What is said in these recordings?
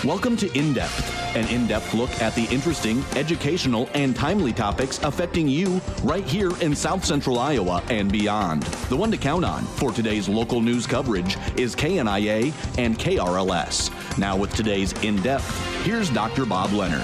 Welcome to In Depth, an in-depth look at the interesting, educational, and timely topics affecting you right here in South Central Iowa and beyond. The one to count on for today's local news coverage is KNIA and KRLS. Now with today's In Depth, here's Dr. Bob Leonard.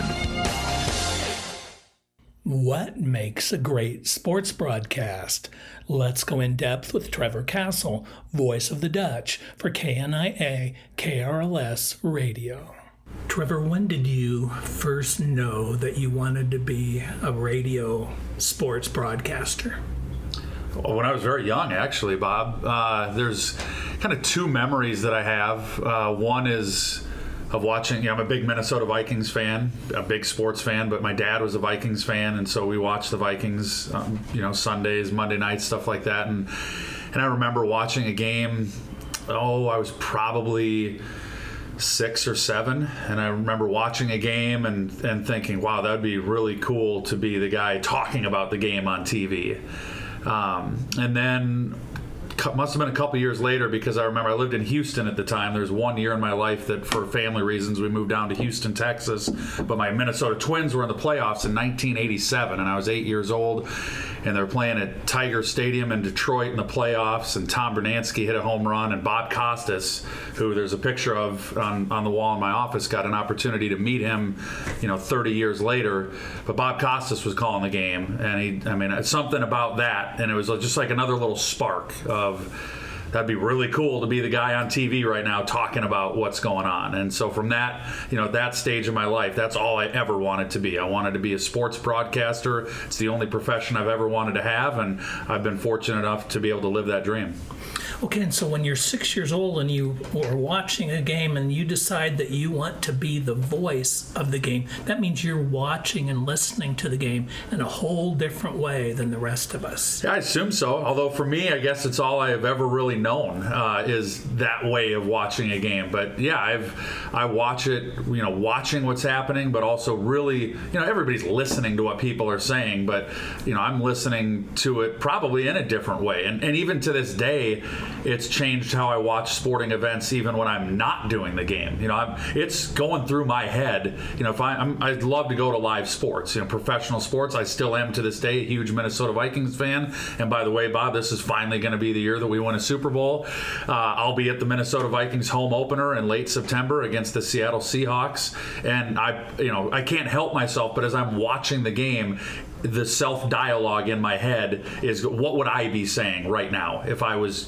What makes a great sports broadcast? Let's go in depth with Trevor Castle, voice of the Dutch for KNIA KRLS Radio. Trevor, when did you first know that you wanted to be a radio sports broadcaster? When I was very young, actually, Bob. There's kind of two memories that I have. One is of watching, I'm a big Minnesota Vikings fan, a big sports fan, but my dad was a Vikings fan, and so we watched the Vikings, Sundays, Monday nights, stuff like that. And I remember watching a game, I was probably 6 or 7, and I remember watching a game and thinking, wow, that would be really cool to be the guy talking about the game on TV. And then must have been a couple years later, because I remember I lived in Houston at the time. There was 1 year in my life that for family reasons we moved down to Houston, Texas, but my Minnesota Twins were in the playoffs in 1987, and I was 8 years old, and they were playing at Tiger Stadium in Detroit in the playoffs, and Tom Bernansky hit a home run, and Bob Costas, who there's a picture of on the wall in my office, got an opportunity to meet him 30 years later. But Bob Costas was calling the game, and something about that, and it was just like another little spark of that'd be really cool to be the guy on TV right now talking about what's going on. And so from that, at that stage of my life, that's all I ever wanted to be. I wanted to be a sports broadcaster. It's the only profession I've ever wanted to have, and I've been fortunate enough to be able to live that dream. Okay, and so when you're 6 years old and you are watching a game and you decide that you want to be the voice of the game, that means you're watching and listening to the game in a whole different way than the rest of us. Yeah, I assume so. Although for me, I guess it's all I have ever really known is that way of watching a game. But yeah, I watch it, watching what's happening, but also really, everybody's listening to what people are saying, but I'm listening to it probably in a different way. And even to this day, it's changed how I watch sporting events, even when I'm not doing the game. It's going through my head. If I'd love to go to live sports, professional sports. I still am to this day a huge Minnesota Vikings fan. And by the way, Bob, this is finally going to be the year that we win a Super Bowl. I'll be at the Minnesota Vikings home opener in late September against the Seattle Seahawks, and I can't help myself, but as I'm watching the game, the self-dialogue in my head is, what would I be saying right now if I was,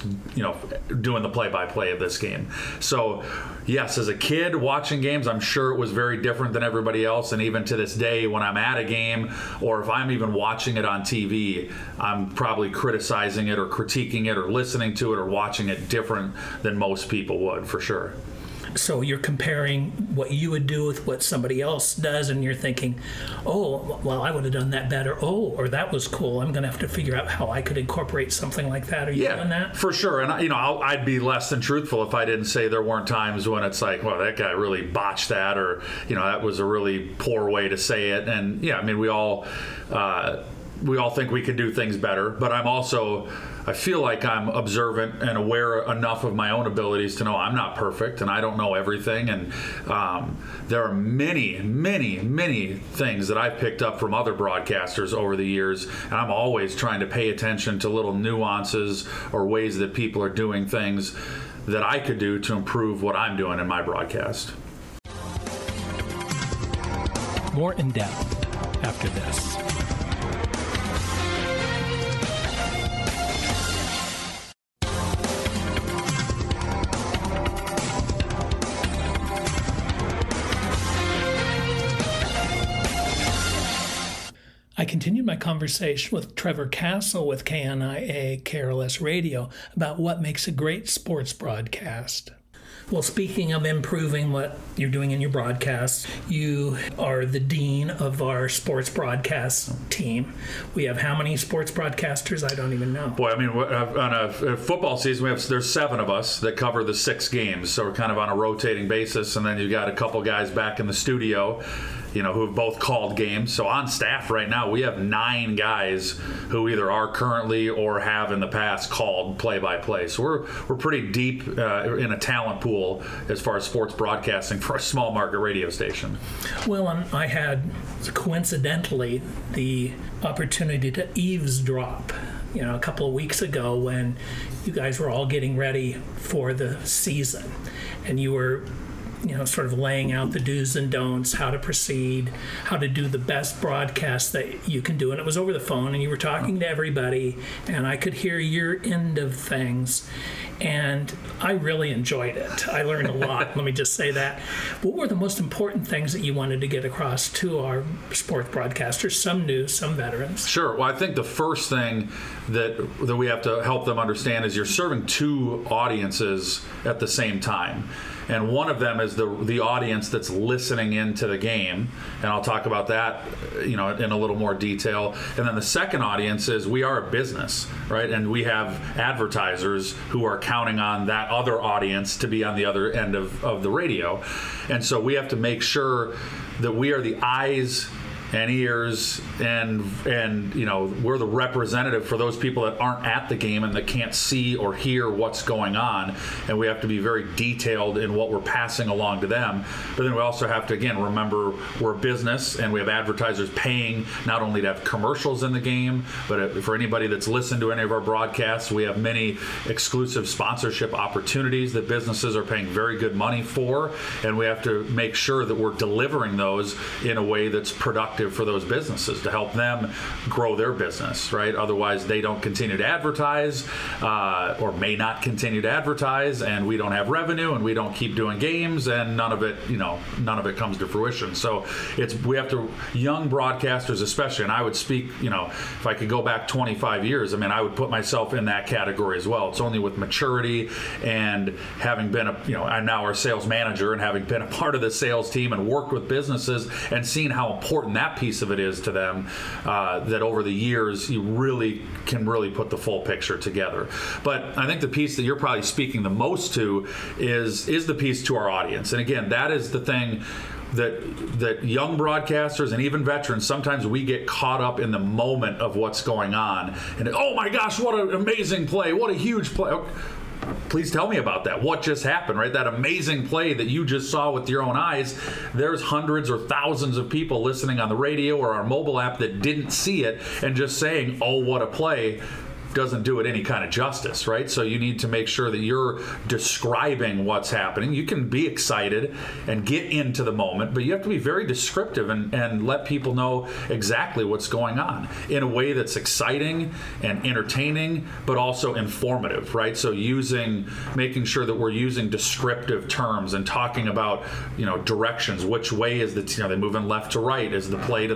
doing the play-by-play of this game? So, yes, as a kid watching games, I'm sure it was very different than everybody else. And even to this day, when I'm at a game, or if I'm even watching it on TV, I'm probably criticizing it or critiquing it or listening to it or watching it different than most people would, for sure. So you're comparing what you would do with what somebody else does, and you're thinking, oh, well, I would have done that better. Oh, or that was cool. I'm going to have to figure out how I could incorporate something like that. Are you doing that? For sure. And, I'd be less than truthful if I didn't say there weren't times when it's like, well, that guy really botched that, or, that was a really poor way to say it. And, we all think we could do things better, but I feel like I'm observant and aware enough of my own abilities to know I'm not perfect and I don't know everything. And there are many, many, many things that I've picked up from other broadcasters over the years, and I'm always trying to pay attention to little nuances or ways that people are doing things that I could do to improve what I'm doing in my broadcast. More in depth after this. I continued my conversation with Trevor Castle with KNIA KRLS Radio about what makes a great sports broadcast. Well, speaking of improving what you're doing in your broadcasts, you are the dean of our sports broadcast team. We have how many sports broadcasters? I don't even know. Boy, on a football season, there's 7 of us that cover the 6 games, so we're kind of on a rotating basis, and then you got a couple guys back in the studio. who have both called games. So on staff right now, we have 9 guys who either are currently or have in the past called play-by-play. So we're pretty deep in a talent pool as far as sports broadcasting for a small market radio station. Well, I had coincidentally the opportunity to eavesdrop a couple of weeks ago when you guys were all getting ready for the season, and you were sort of laying out the do's and don'ts, how to proceed, how to do the best broadcast that you can do. And it was over the phone, and you were talking to everybody, and I could hear your end of things. And I really enjoyed it. I learned a lot, let me just say that. What were the most important things that you wanted to get across to our sports broadcasters, some new, some veterans? Sure. Well, I think the first thing that we have to help them understand is you're serving 2 audiences at the same time. And one of them is the audience that's listening into the game, and I'll talk about that, in a little more detail. And then the second audience is we are a business, right? And we have advertisers who are counting on that other audience to be on the other end of the radio. And so we have to make sure that we are the eyes and ears, and we're the representative for those people that aren't at the game and that can't see or hear what's going on, and we have to be very detailed in what we're passing along to them. But then we also have to, again, remember we're a business, and we have advertisers paying not only to have commercials in the game, but for anybody that's listened to any of our broadcasts, we have many exclusive sponsorship opportunities that businesses are paying very good money for, and we have to make sure that we're delivering those in a way that's productive for those businesses to help them grow their business, right? Otherwise, they don't continue to advertise or may not continue to advertise, and we don't have revenue, and we don't keep doing games, and none of it comes to fruition. So we have to, young broadcasters especially, and I would speak, if I could go back 25 years, I would put myself in that category as well. It's only with maturity and having been I'm now our sales manager, and having been a part of the sales team and worked with businesses and seen how important that piece of it is to them, that over the years you really can put the full picture together. But I think the piece that you're probably speaking the most to is the piece to our audience. And again, that is the thing that young broadcasters and even veterans, sometimes we get caught up in the moment of what's going on, and oh my gosh, what an amazing play, what a huge play. Please tell me about that. What just happened, right? That amazing play that you just saw with your own eyes. There's hundreds or thousands of people listening on the radio or our mobile app that didn't see it, and just saying, oh, what a play, doesn't do it any kind of justice, right? So you need to make sure that you're describing what's happening. You can be excited and get into the moment, but you have to be very descriptive and let people know exactly what's going on in a way that's exciting and entertaining, but also informative, right? So making sure that we're using descriptive terms and talking about, directions. Which way is they moving left to right? Is the play to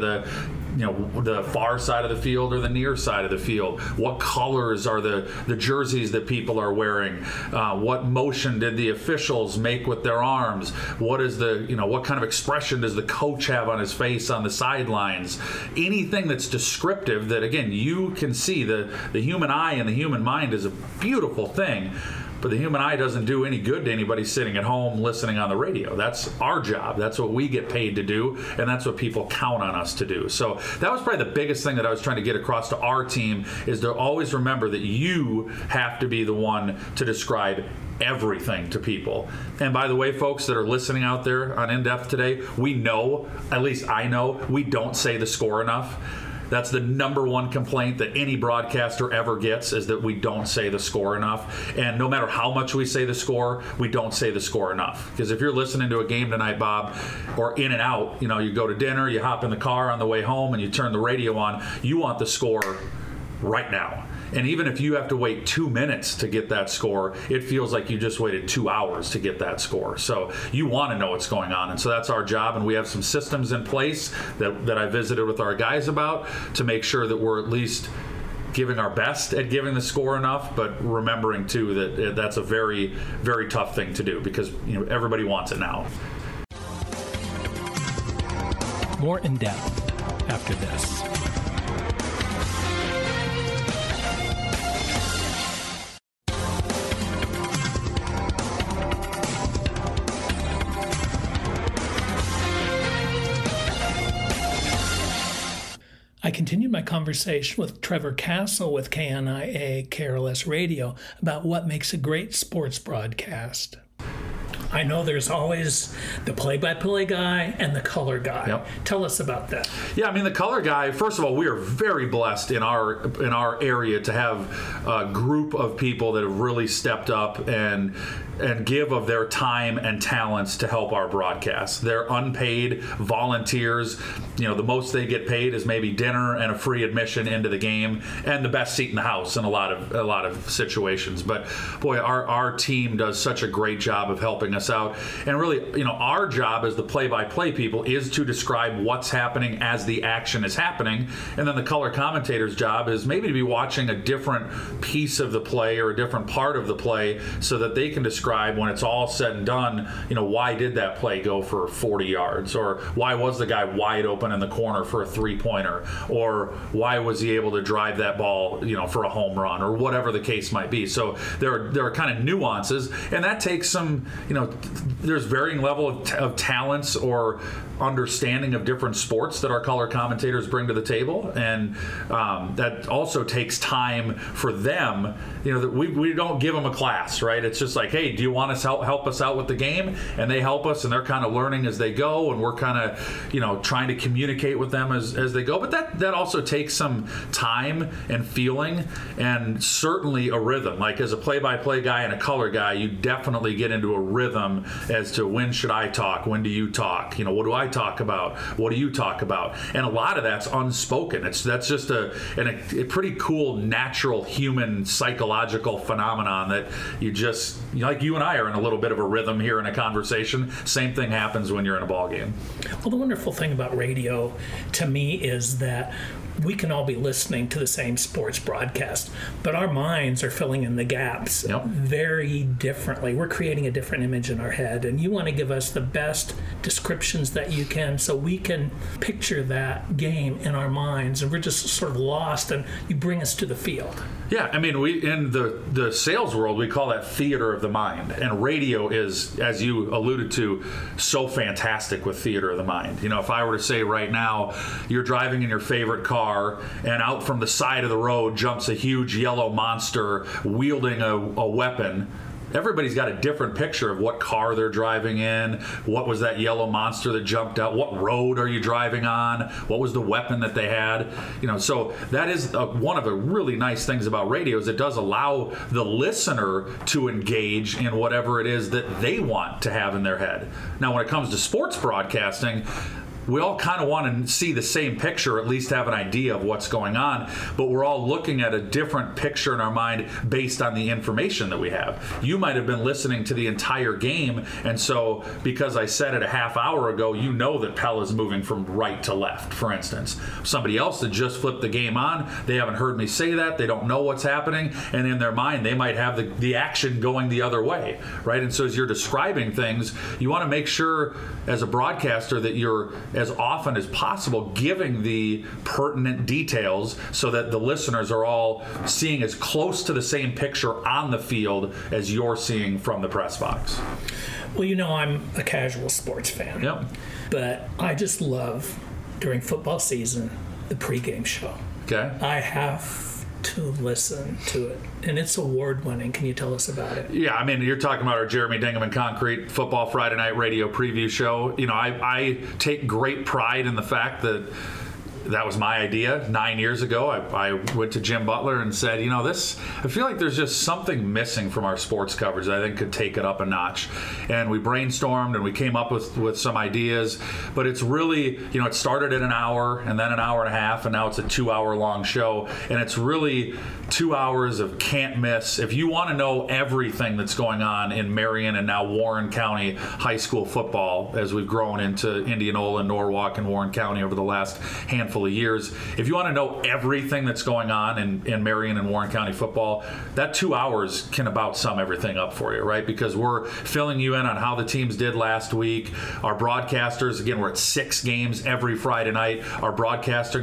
the far side of the field or the near side of the field? What colors are the jerseys that people are wearing? What motion did the officials make with their arms? What is what kind of expression does the coach have on his face on the sidelines? Anything that's descriptive that, again, you can see. The human eye and the human mind is a beautiful thing, but the human eye doesn't do any good to anybody sitting at home listening on the radio. That's our job. That's what we get paid to do, and that's what people count on us to do. So that was probably the biggest thing that I was trying to get across to our team, is to always remember that you have to be the one to describe everything to people. And by the way, folks that are listening out there on In Depth today, we know, at least I know, we don't say the score enough. That's the number one complaint that any broadcaster ever gets, is that we don't say the score enough. And no matter how much we say the score, we don't say the score enough. Because if you're listening to a game tonight, Bob, or in and out, you go to dinner, you hop in the car on the way home, and you turn the radio on, you want the score right now. And even if you have to wait 2 minutes to get that score, it feels like you just waited 2 hours to get that score. So you want to know what's going on. And so that's our job. And we have some systems in place that I visited with our guys about to make sure that we're at least giving our best at giving the score enough, but remembering too that that's a very, very tough thing to do, because everybody wants it now. More In Depth after this. continued my conversation with Trevor Castle with KNIA KRLS Radio about what makes a great sports broadcast. I know there's always the play-by-play guy and the color guy. Yep. Tell us about that. Yeah, I mean, the color guy, first of all, we are very blessed in our area to have a group of people that have really stepped up and give of their time and talents to help our broadcast. They're unpaid volunteers. You know, the most they get paid is maybe dinner and a free admission into the game and the best seat in the house in a lot of situations. But boy, our team does such a great job of helping us out. And really, you know, our job as the play-by-play people is to describe what's happening as the action is happening. And then the color commentator's job is maybe to be watching a different piece of the play or a different part of the play so that they can describe when it's all said and done, you know, why did that play go for 40 yards? Or why was the guy wide open in the corner for a three-pointer? Or why was he able to drive that ball, you know, for a home run? Or whatever the case might be. So there are kind of nuances, and that takes some, you know, there's varying level of talents or understanding of different sports that our color commentators bring to the table, and that also takes time for them. You know, that we don't give them a class, right? It's just like, hey, do you want us help us out with the game? And they help us, and they're kind of learning as they go, and we're kind of, you know, trying to communicate with them as they go. But that also takes some time and feeling, and certainly a rhythm. Like as a play-by-play guy and a color guy, you definitely get into a rhythm as to when should I talk, when do you talk, you know, what do I talk about, what do you talk about? And a lot of that's unspoken. That's just a pretty cool natural human psychological phenomenon that you just, you know, like you and I are in a little bit of a rhythm here in a conversation. Same thing happens when you're in a ball game. Well, the wonderful thing about radio to me is that we can all be listening to the same sports broadcast, but our minds are filling in the gaps very differently. We're creating a different image in our head, and you want to give us the best descriptions that you can so we can picture that game in our minds, and we're just sort of lost, and you bring us to the field. Yeah, I mean, we in the sales world, we call that theater of the mind, and radio is, as you alluded to, so fantastic with theater of the mind. You know, if I were to say right now, you're driving in your favorite car, and out from the side of the road jumps a huge yellow monster wielding a weapon. Everybody's got a different picture of what car they're driving in, what was that yellow monster that jumped out, what road are you driving on, what was the weapon that they had. You know, so that is one of the really nice things about radio is it does allow the listener to engage in whatever it is that they want to have in their head. Now, when it comes to sports broadcasting, we all kind of want to see the same picture, at least have an idea of what's going on, but we're all looking at a different picture in our mind based on the information that we have. You might have been listening to the entire game, and so because I said it a half hour ago, you know that Pell is moving from right to left, for instance. Somebody else that just flipped the game on, they haven't heard me say that, they don't know what's happening, and in their mind, they might have the action going the other way, right? And so as you're describing things, you want to make sure as a broadcaster that you're as often as possible giving the pertinent details so that the listeners are all seeing as close to the same picture on the field as you're seeing from the press box. Well, you know, I'm a casual sports fan. Yep. But I just love, during football season, the pregame show. Okay. I have to listen to it, and it's award-winning. Can you tell us about it? Yeah, I mean, you're talking about our Jeremy Dingham and Concrete Football Friday Night Radio preview show. You know, I take great pride in the fact that was my idea 9 years ago. I went to Jim Butler and said, you know, I feel like there's just something missing from our sports coverage that I think could take it up a notch. And we brainstormed and we came up with some ideas, but it's really, you know, it started at an hour and then an hour and a half, and now it's a 2 hour long show. And it's really 2 hours of can't miss. If you want to know everything that's going on in Marion and now Warren County high school football, as we've grown into Indianola, Norwalk, and Warren County over the last handful of years, if you want to know everything that's going on in Marion and Warren County football, that 2 hours can about sum everything up for you, right? Because we're filling you in on how the teams did last week. Our broadcasters, again, we're at 6 games every Friday night. Our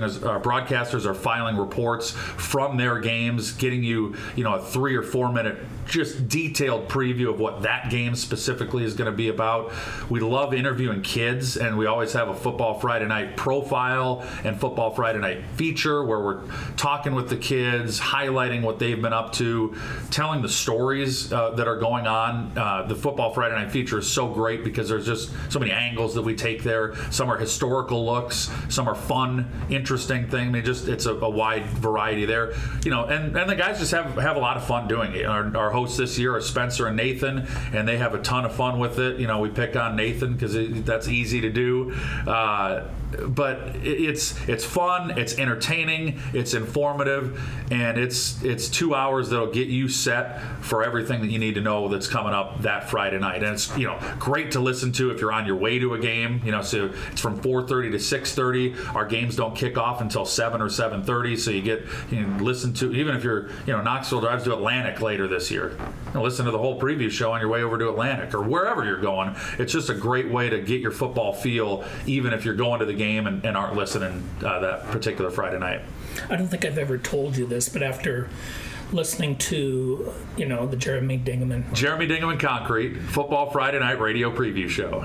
broadcasters are filing reports from their games, getting you, you know, a 3 or 4 minute just detailed preview of what that game specifically is going to be about. We love interviewing kids, and we always have a Football Friday Night profile and Football Friday Night feature where we're talking with the kids, highlighting what they've been up to, telling the stories that are going on. The Football Friday Night feature is so great because there's just so many angles that we take there. Some are historical looks, some are fun, interesting things. I mean, just it's a wide variety there. And the guys just have a lot of fun doing it. Our hosts this year are Spencer and Nathan, and they have a ton of fun with it. We pick on Nathan because that's easy to do. But it's fun, it's entertaining, it's informative, and it's 2 hours that'll get you set for everything that you need to know that's coming up that Friday night. And it's great to listen to if you're on your way to a game. So it's from 4:30 to 6:30. Our games don't kick off until 7 or 7:30, so you can listen to, even if you're Knoxville drives to Atlantic later this year, listen to the whole preview show on your way over to Atlantic or wherever you're going. It's just a great way to get your football feel, even if you're going to the game and aren't listening that particular Friday night. I don't think I've ever told you this, but after listening to, the Jeremy Dingaman Concrete Football Friday Night Radio Preview Show.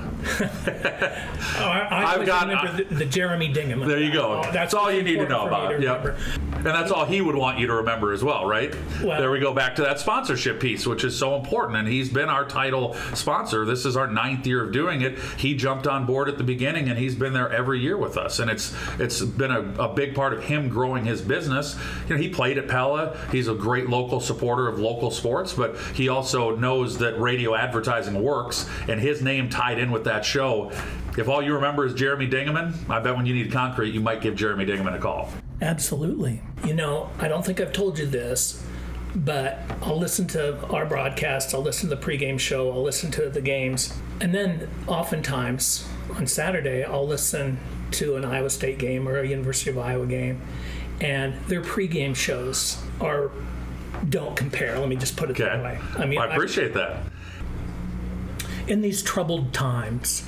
I remember the Jeremy Dingaman. There you go. That's all you need to know about. Yep. And that's all he would want you to remember as well, right? Well, there we go back to that sponsorship piece, which is so important. And he's been our title sponsor. This is our 9th year of doing it. He jumped on board at the beginning, and he's been there every year with us. And it's been a big part of him growing his business. He played at Pella. He's a great local supporter of local sports, but he also knows that radio advertising works, and his name tied in with that show. If all you remember is Jeremy Dingaman, I bet when you need concrete, you might give Jeremy Dingaman a call. Absolutely. I don't think I've told you this, but I'll listen to our broadcast, I'll listen to the pregame show, I'll listen to the games, and then oftentimes on Saturday I'll listen to an Iowa State game or a University of Iowa game, and their pregame shows don't compare. Let me just put it that way. I appreciate that. In these troubled times,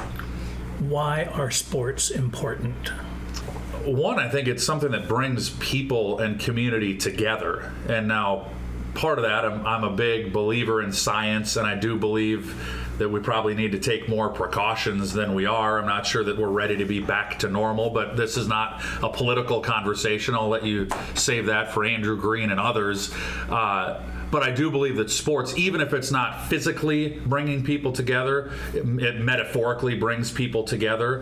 why are sports important? One, I think it's something that brings people and community together. And now, part of that, I'm a big believer in science, and I do believe that we probably need to take more precautions than we are. I'm not sure that we're ready to be back to normal, but this is not a political conversation. I'll let you save that for Andrew Green and others. But I do believe that sports, even if it's not physically bringing people together, it metaphorically brings people together.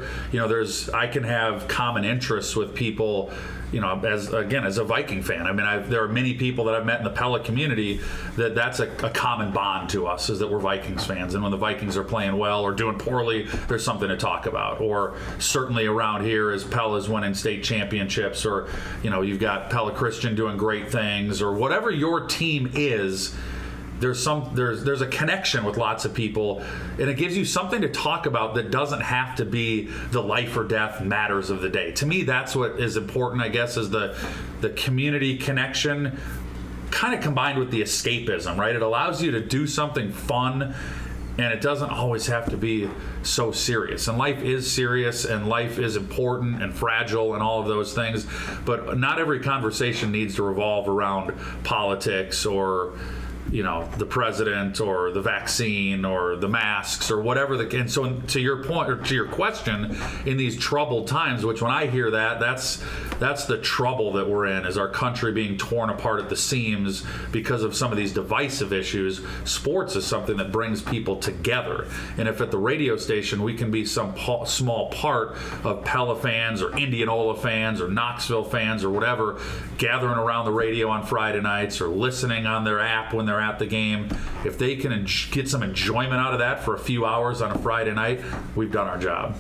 I can have common interests with people, as a Viking fan. There are many people that I've met in the Pella community that's a common bond to us, is that we're Vikings fans. And when the Vikings are playing well or doing poorly, there's something to talk about. Or certainly around here, as Pella's winning state championships, or, you've got Pella Christian doing great things, or whatever your team is, there's a connection with lots of people, and it gives you something to talk about that doesn't have to be the life or death matters of the day. To me, that's what is important, I guess, is the community connection, kind of combined with the escapism, right? It allows you to do something fun, and it doesn't always have to be so serious. And life is serious, and life is important and fragile and all of those things. But not every conversation needs to revolve around politics or the president or the vaccine or the masks or whatever. And so to your point, or to your question, in these troubled times, which when I hear that's the trouble that we're in, is our country being torn apart at the seams because of some of these divisive issues. Sports is something that brings people together. And if at the radio station we can be some small part of Pella fans or Indianola fans or Knoxville fans or whatever, gathering around the radio on Friday nights or listening on their app when they're at the game, if they can get some enjoyment out of that for a few hours on a Friday night, we've done our job.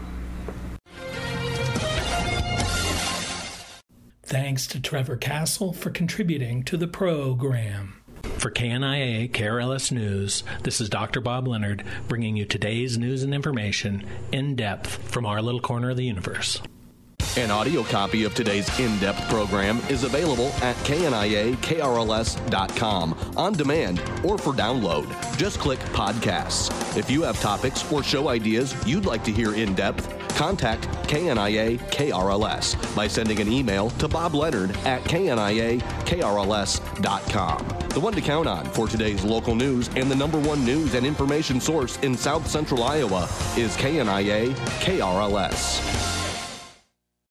Thanks to Trevor Castle for contributing to the program. For KNIA KRLS News, this is Dr. Bob Leonard bringing you today's news and information in depth from our little corner of the universe. An audio copy of today's in-depth program is available at KNIAKRLS.com on demand or for download. Just click podcasts. If you have topics or show ideas you'd like to hear in depth, contact KNIA KRLS by sending an email to Bob Leonard at KNIAKRLS.com. The one to count on for today's local news and the number one news and information source in South Central Iowa is KNIA KRLS.